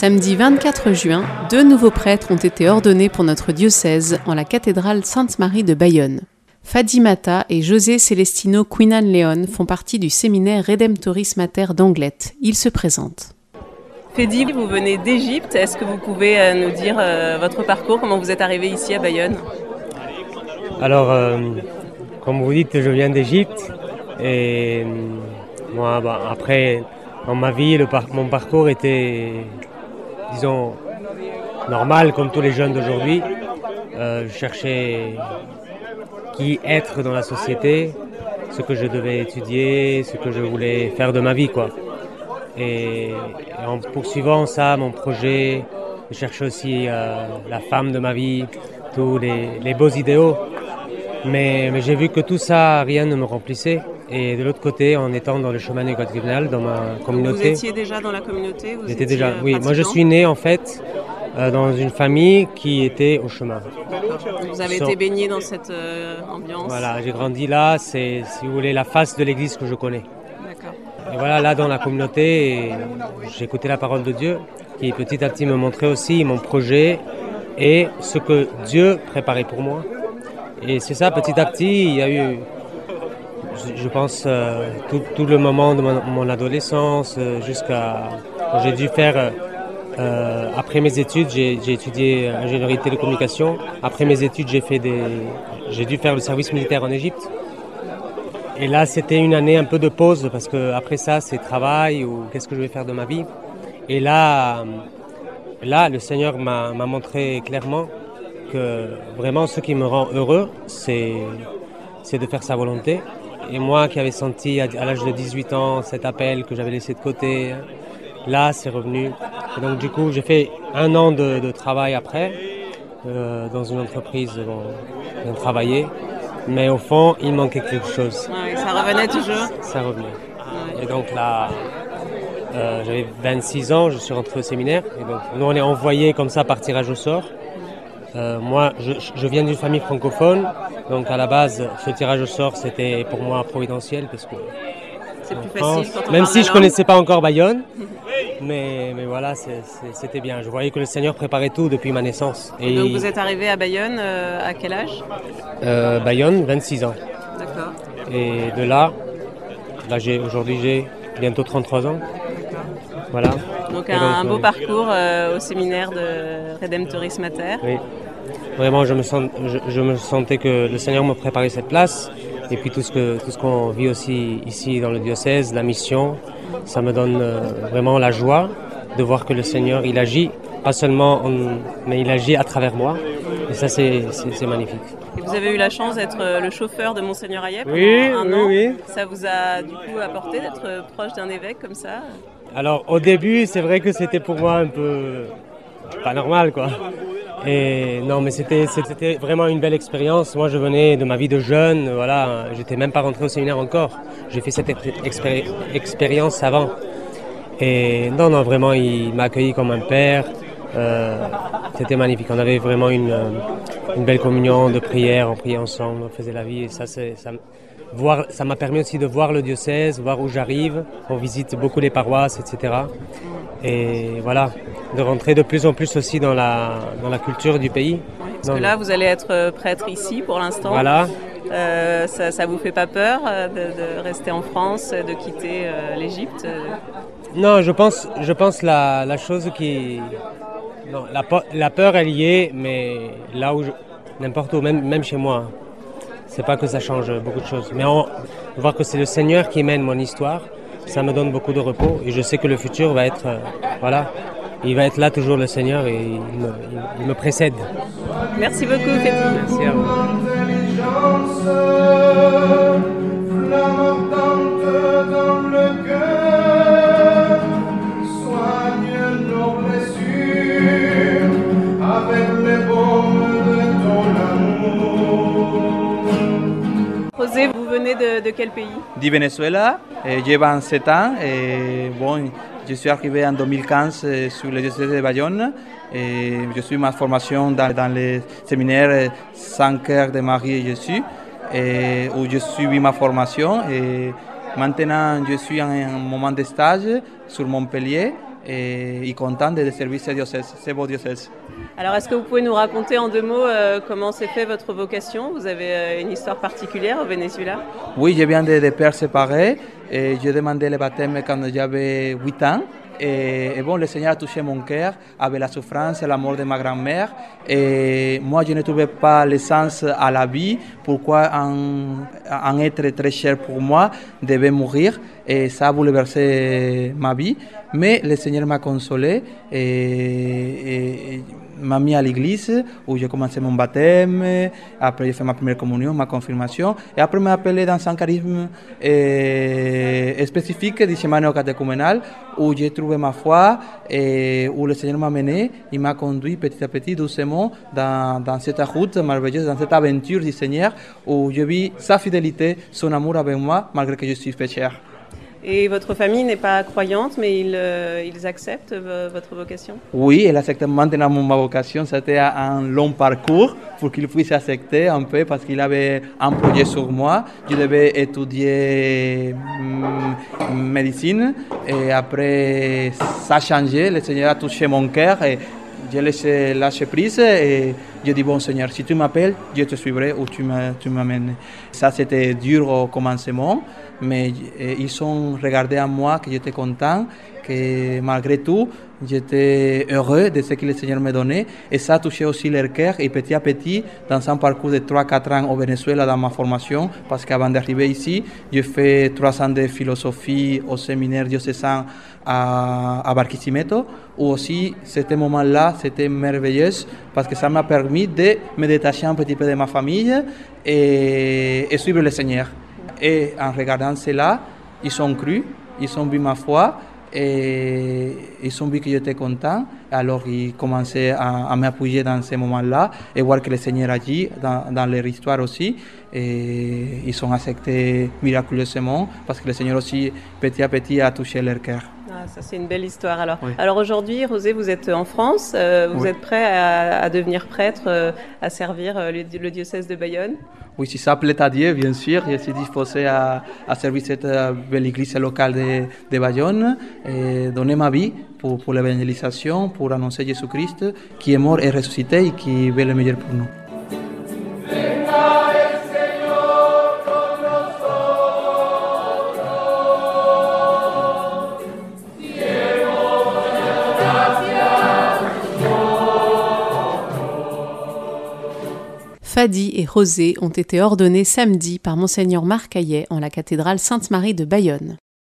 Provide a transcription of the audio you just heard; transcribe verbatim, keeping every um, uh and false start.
Samedi vingt-quatre juin, deux nouveaux prêtres ont été ordonnés pour notre diocèse en la cathédrale Sainte-Marie de Bayonne. Fadimata et José Celestino Quinan León font partie du séminaire Redemptoris Mater d'Anglet. Ils se présentent. Fedi, vous venez d'Égypte. Est-ce que vous pouvez nous dire euh, votre parcours, comment vous êtes arrivé ici à Bayonne ? Alors, euh, comme vous dites, je viens d'Égypte et moi, bah, après, dans ma vie, le par- mon parcours était, disons, normal comme tous les jeunes d'aujourd'hui. Euh, je cherchais qui être dans la société, ce que je devais étudier, ce que je voulais faire de ma vie, quoi. Et, et en poursuivant ça, mon projet, je cherchais aussi euh, la femme de ma vie, tous les, les beaux idéaux. Mais, mais j'ai vu que tout ça, rien ne me remplissait. Et de l'autre côté, en étant dans le chemin néo-cathédrale, dans ma communauté... Vous étiez déjà dans la communauté vous J'étais étiez déjà, oui. pratiquant. Moi, je suis né, en fait, euh, dans une famille qui était au chemin. D'accord. Vous avez So- été baigné dans cette euh, ambiance. Voilà, j'ai grandi là. C'est, si vous voulez, la face de l'église que je connais. D'accord. Et voilà, là, dans la communauté, et j'ai écouté la parole de Dieu, qui petit à petit me montrait aussi mon projet et ce que Dieu préparait pour moi. Et c'est ça, petit à petit, il y a eu, je, je pense, euh, tout, tout le moment de mon, mon adolescence, euh, jusqu'à quand j'ai dû faire, euh, après mes études, j'ai, j'ai étudié ingénierie de télécommunications. Après mes études, j'ai fait des, j'ai dû faire le service militaire en Égypte. Et là, c'était une année un peu de pause parce que après ça, c'est travail ou qu'est-ce que je vais faire de ma vie. Et là, là, le Seigneur m'a, m'a montré clairement que vraiment ce qui me rend heureux, c'est, c'est de faire sa volonté. Et moi qui avais senti à, à l'âge de dix-huit ans cet appel que j'avais laissé de côté, là c'est revenu. Et donc du coup j'ai fait un an de, de travail après, euh, dans une entreprise, bon, j'ai travaillé. Mais au fond il manquait quelque chose. Ouais, ça revenait toujours. Ça revenait. Ouais. Et donc là, euh, j'avais vingt-six ans, je suis rentré au séminaire. Et donc nous on est envoyés comme ça par tirage au sort. Euh, moi, je, je viens d'une famille francophone, donc à la base, ce tirage au sort, c'était pour moi providentiel parce que C'est plus France, facile quand on même parle si la je langue. connaissais pas encore Bayonne, mais, mais voilà, c'est, c'est, c'était bien. Je voyais que le Seigneur préparait tout depuis ma naissance. Et donc vous êtes arrivé à Bayonne euh, à quel âge ? euh, Bayonne, vingt-six ans. D'accord. Et de là, là j'ai, aujourd'hui j'ai bientôt trente-trois ans. Voilà. Donc Et un, un beau euh, parcours euh, au séminaire de Redemptoris Mater. Oui. Vraiment, je me, sens, je, je me sentais que le Seigneur me préparait cette place. Et puis tout ce, que, tout ce qu'on vit aussi ici dans le diocèse, la mission, ça me donne euh, vraiment la joie de voir que le Seigneur, il agit, pas seulement, en, mais il agit à travers moi. Et ça, c'est, c'est, c'est magnifique. Et vous avez eu la chance d'être le chauffeur de Monseigneur Hayet pendant Oui, un oui, an. oui. Ça vous a du coup apporté d'être proche d'un évêque comme ça ? Alors au début, c'est vrai que c'était pour moi un peu pas normal, quoi. Et non, mais c'était, c'était vraiment une belle expérience. Moi, je venais de ma vie de jeune, voilà, j'étais même pas rentré au séminaire encore. J'ai fait cette expéri- expérience avant. Et non, non, vraiment, il m'a accueilli comme un père. Euh, c'était magnifique. On avait vraiment une, une belle communion de prière. On priait ensemble, on faisait la vie. Et ça, c'est, ça, voir, ça m'a permis aussi de voir le diocèse, voir où j'arrive. On visite beaucoup les paroisses, et cetera. Et voilà, de rentrer de plus en plus aussi dans la, dans la culture du pays. Parce Non, que là, vous allez être prêtre ici pour l'instant. Voilà. Euh, ça, ça vous fait pas peur euh, de, de rester en France, de quitter euh, l'Égypte euh... Non, je pense, je pense la, la chose qui... Non, la, la peur, elle y est, mais là où je... N'importe où, même, même chez moi. C'est pas que ça change beaucoup de choses. Mais on, voir que c'est le Seigneur qui mène mon histoire, ça me donne beaucoup de repos. Et je sais que le futur va être... Euh, voilà. Il va être là toujours, le Seigneur, et il me, il, il me précède. Merci beaucoup, Fedi. Merci à vous. José, vous venez de, de quel pays ? Du Venezuela, eh, j'ai vingt-sept ans et bon, je suis arrivé en deux mille quinze eh, sur le diocèse de Bayonne et je suis ma formation dans, dans le séminaire Saint-Cœur de Marie et Jésus et où je suis ma formation et maintenant je suis en un moment de stage sur Montpellier et, et content de servir ce diocèse, ce beau diocèse. Alors, est-ce que vous pouvez nous raconter en deux mots euh, comment s'est fait votre vocation? Vous avez euh, une histoire particulière au Venezuela? Oui, je viens de, de pères séparés et j'ai demandé le baptême quand j'avais huit ans. Et, et bon, le Seigneur a touché mon cœur avec la souffrance et la mort de ma grand-mère. Et moi, je ne trouvais pas le sens à la vie. Pourquoi un, un être très cher pour moi devait mourir? Et ça a bouleversé ma vie. Mais le Seigneur m'a consolé et, et, et m'a mis à l'église où j'ai commencé mon baptême. Après, j'ai fait ma première communion, ma confirmation. Et après, m'a appelé dans un charisme eh, spécifique du chemin néo-catéchuménal où j'ai trouvé ma foi et où le Seigneur m'a mené. Il m'a conduit petit à petit, doucement, dans, dans cette route merveilleuse, dans cette aventure du Seigneur où je vis sa fidélité, son amour avec moi, malgré que je suis pécheur. Et votre famille n'est pas croyante, mais ils, euh, ils acceptent v- votre vocation? Oui, elle accepte maintenant ma vocation. C'était un long parcours pour qu'il puisse accepter un peu parce qu'il avait un projet sur moi. Je devais étudier mm, médecine et après ça a changé. Le Seigneur a touché mon cœur et j'ai laissé lâcher prise et j'ai dit bon Seigneur, si tu m'appelles, je te suivrai où tu m'amènes. Ça c'était dur au commencement, mais ils ont regardé à moi que j'étais content, que malgré tout, j'étais heureux de ce que le Seigneur me donnait. Et ça a touché aussi leur cœur. Et petit à petit, dans un parcours de trois à quatre ans au Venezuela dans ma formation, parce qu'avant d'arriver ici, j'ai fait trois ans de philosophie au séminaire diocésain à, à Barquisimeto, où aussi, ce moment-là, c'était merveilleux, parce que ça m'a permis de me détacher un petit peu de ma famille et, et suivre le Seigneur. Et en regardant cela, ils ont cru, ils ont vu ma foi et ils ont vu que j'étais content. Alors ils commençaient à, à m'appuyer dans ces moments-là et voir que le Seigneur agit dans, dans leur histoire aussi. Et ils ont accepté miraculeusement parce que le Seigneur aussi, petit à petit, a touché leur cœur. Ah, ça c'est une belle histoire. Alors, oui. alors aujourd'hui, José, vous êtes en France, euh, vous oui. êtes prêt à, à devenir prêtre, euh, à servir euh, le, le diocèse de Bayonne? Oui, si ça plaît à Dieu, bien sûr, je suis disposé à, à servir cette belle église locale de, de Bayonne et donner ma vie pour, pour l'évangélisation, pour annoncer Jésus-Christ qui est mort et ressuscité et qui veut le meilleur pour nous. Fadi et José ont été ordonnés samedi par Monseigneur Marc Hayet en la cathédrale Sainte-Marie de Bayonne.